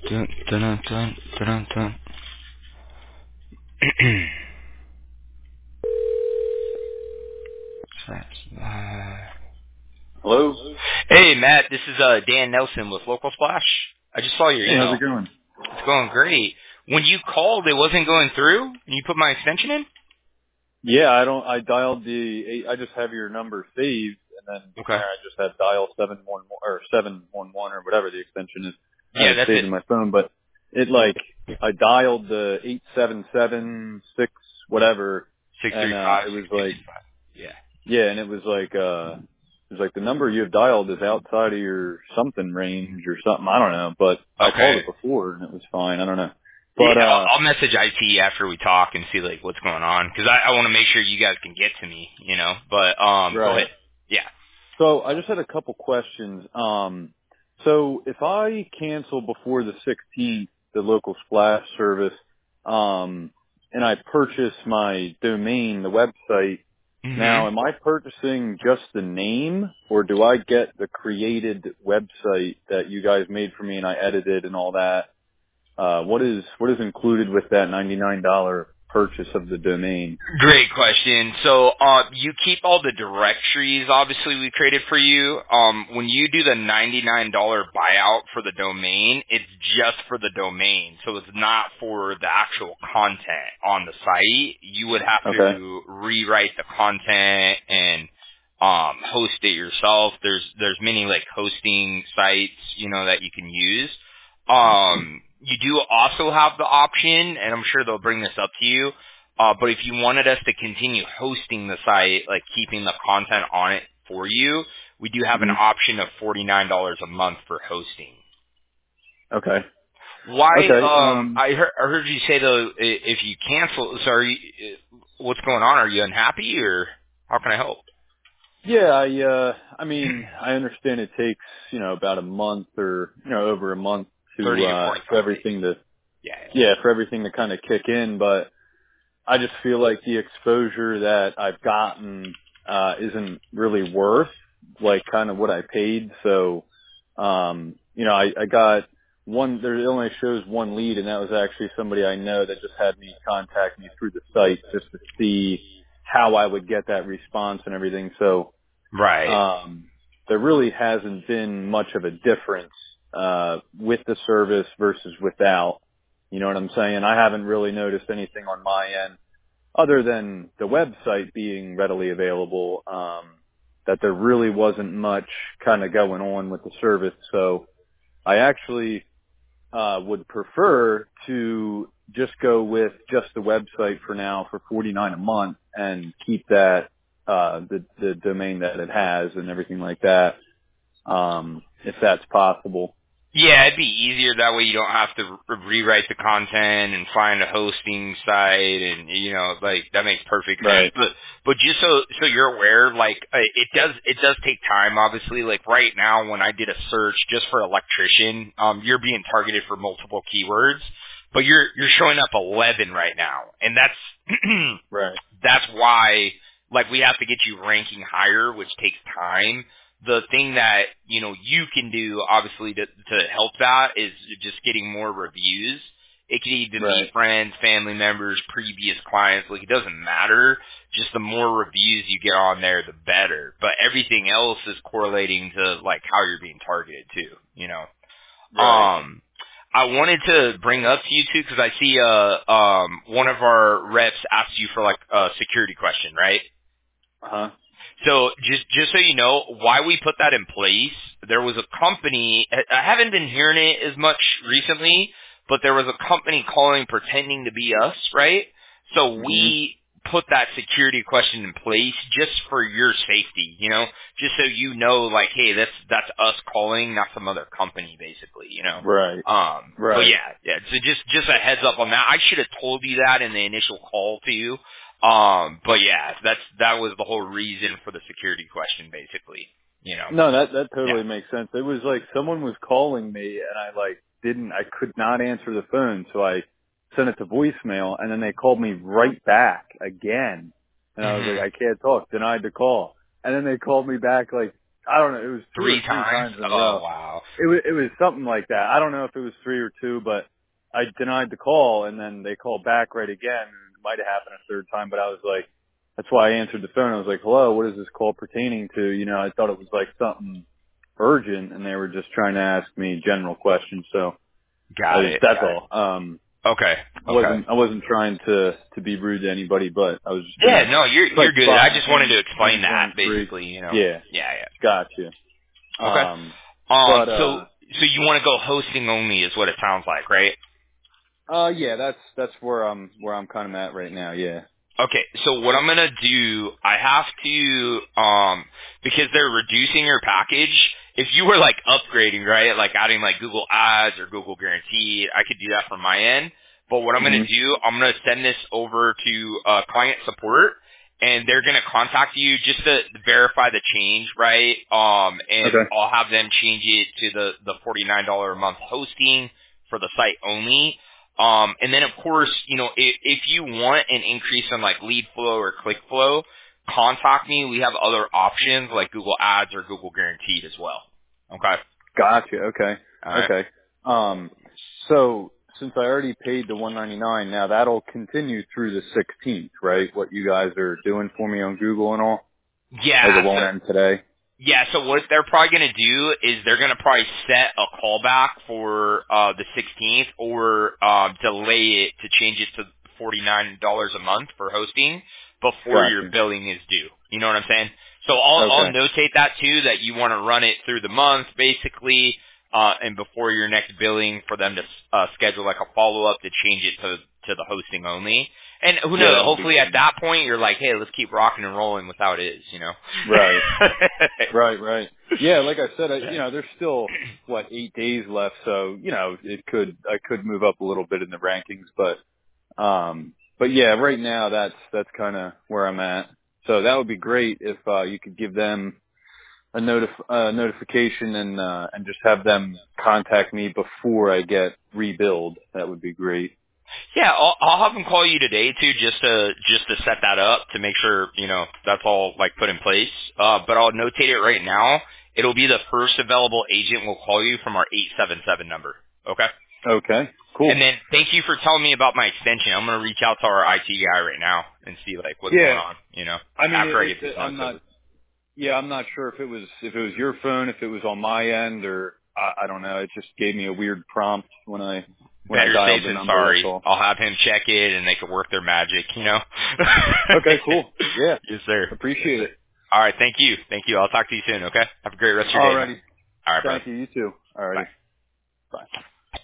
Dun, dun, dun, dun, dun, dun. Hello? Hey, Matt, this is Dan Nelson with Local Splash. I just saw your Hey, how's email. it going? It's going great. When you called, it wasn't going through, and you put my extension in? Yeah, I dialed I just have your number saved, and then from Okay. there I just had dial 711 or 711 or whatever the extension is. I Yeah, had it that's saved it. in my phone, but I dialed the 8776 whatever, and, 635, it was like, 665. Yeah. yeah, and it was like the number you have dialed is outside of your something range or something. I don't know, but I called Okay. it before and it was fine. I don't know. But, Yeah, I'll message IT after we talk and see, like, what's going on, because I want to make sure you guys can get to me, you know? But, go right. ahead. Yeah. So I just had a couple questions. So if I cancel before the 16th, the local splash service, and I purchase my domain, the website, hmm now am I purchasing just the name, or do I get the created website that you guys made for me and I edited and all that? What is included with that $99 purchase of the domain? Great question. So, you keep all the directories, obviously, we created for you. When you do the $99 buyout for the domain, it's just for the domain. So it's not for the actual content on the site. You would have Okay. to rewrite the content and, host it yourself. There's many, like, hosting sites, you know, that you can use. You do also have the option, and I'm sure they'll bring this up to you, but if you wanted us to continue hosting the site, like keeping the content on it for you, we do have an hmm option of $49 a month for hosting. Okay. Why? Okay. I heard you say though, if you cancel, so are you, what's going on? Are you unhappy, or how can I help? Yeah, I mean, I understand it takes, about a month or, over a month 30 to, to 45 for days. everything to, Yeah. yeah, for everything to kind of kick in, but I just feel like the exposure that I've gotten, isn't really worth, like, kind of what I paid, so, I got there it only shows one lead, and that was actually somebody I know that just had me contact me through the site just to see how I would get that response and everything, so, Right. there really hasn't been much of a difference with the service versus without. You know what I'm saying? I haven't really noticed anything on my end other than the website being readily available, that there really wasn't much kind of going on with the service. So I actually would prefer to just go with just the website for now for $49 a month and keep that the domain that it has and everything like that, if that's possible. Yeah, it'd be easier that way. You don't have to rewrite the content and find a hosting site, and you know, like that makes perfect sense. Right. But just so you're aware, like it does take time. Obviously, like right now, when I did a search just for electrician, you're being targeted for multiple keywords, but you're showing up 11 right now, and that's Right. that's why like we have to get you ranking higher, which takes time. The thing that, you know, you can do obviously to help that is just getting more reviews. It could even be Right. friends, family members, previous clients, like it doesn't matter. Just the more reviews you get on there, the better. But everything else is correlating to like how you're being targeted too, you know. Right. I wanted to bring up to you too, because I see one of our reps asked you for like a security question, right? Uh-huh. So just so you know, why we put that in place, there was a company, I haven't been hearing it as much recently, but there was a company calling pretending to be us, right? So hmm we put that security question in place just for your safety, you know, just so you know, like, hey, that's us calling, not some other company, basically, you know. Right. But Right. yeah. So just a heads up on that. I should have told you that in the initial call to you. But yeah, that was the whole reason for the security question, basically. You know. No, that Yeah. totally makes sense. It was like someone was calling me and I could not answer the phone, so I sent it to voicemail and then they called me right back again. And I was like, Mhm. I can't talk, denied the call. And then they called me back like I don't know. It was two or Three three times? times in a Oh, row. wow. It was something like that. I don't know if it was 3 or 2, but I denied the call, and then they called back right again. It might have happened a third time, but I was like, that's why I answered the phone. I was like, hello, what is this call pertaining to? You know, I thought it was like something urgent, and they were just trying to ask me general questions. So Got it. that's all. Okay. I wasn't trying to be rude to anybody, but I was just Yeah, gonna no, it's you're like good. I just wanted to explain that, 123. basically, you know. Yeah, Yeah. gotcha. Okay. But So you want to go hosting only is what it sounds like, right? yeah, that's where I'm kind of at right now. Yeah. Okay, so what I'm gonna do, I have to, because they're reducing your package. If you were like upgrading, right, like adding like Google Ads or Google Guaranteed, I could do that from my end. But what I'm gonna Mhm. do, I'm gonna send this over to client support, and they're gonna contact you just to verify the change, right? And Okay. I'll have them change it to the $49 a month hosting for the site only. And then of course, you know, if you want an increase in like lead flow or click flow, contact me. We have other options like Google Ads or Google Guaranteed as well. Okay. Gotcha. Okay. All right. Okay. So since I already paid the 199, now that'll continue through the 16th, right? What you guys are doing for me on Google and all, like it Yeah. won't end today. Yeah, so what they're probably going to do is they're going to probably set a callback for the 16th or delay it to change it to $49 a month for hosting before your Gotcha. billing is due. You know what I'm saying? So I'll Okay. notate that too, that you want to run it through the month basically, and before your next billing for them to schedule like a follow-up to change it to the hosting only. And who Yeah, knows, that would be hopefully at good. that point you're like, hey, let's keep rocking and rolling with how it is, you know? Right. Right. Yeah, like I said, Yeah. you know, there's still what 8 days left, so you know, I could move up a little bit in the rankings, but yeah, right now that's kind of where I'm at. So that would be great if you could give them a notification and just have them contact me before I get rebilled. That would be great. Yeah, I'll have them call you today too, just to set that up to make sure you know that's all like put in place. But I'll notate it right now. It'll be the first available agent will call you from our 877 number. Okay. Okay, cool. And then thank you for telling me about my extension. I'm gonna reach out to our IT guy right now and see like what's going Yeah, on. You know, I mean, after I get this I'm notice not. over. Yeah, I'm not sure if it was your phone, if it was on my end, or I don't know. It just gave me a weird prompt when I Better safe dialed the than number. That's sorry. all. I'll have him check it and they can work their magic. You know. Okay, cool. Yeah, Yes, sir. Yes, appreciate sir. it. All right. Thank you. Thank you. I'll talk to you soon. Okay. Have a great rest of your day, man. Alrighty. All right, brother. Thank you. You too. Bye. Alrighty. Bye.